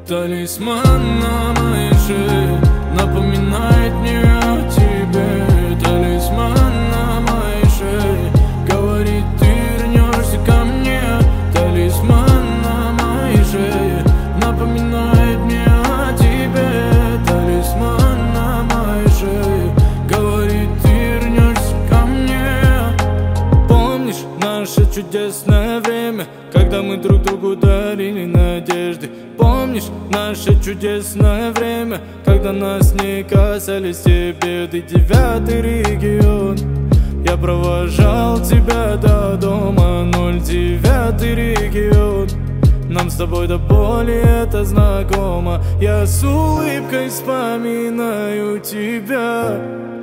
Талисман на моей шее напоминает мне о тебе. Талисман на моей шее говорит, ты вернешься ко мне. Талисман на моей шее напоминает мне о тебе. Талисман на моей шее говорит, ты вернешься ко мне. Помнишь наше чудесное время, когда мы друг другу дарили надежды? Помнишь наше чудесное время, когда нас не касались все беды? 9-й регион, я провожал тебя до дома. 09-й регион, нам с тобой до боли это знакомо. Я с улыбкой вспоминаю тебя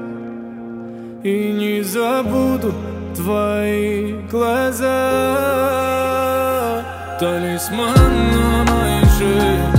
и не забуду твои глаза. Талисман на моей шее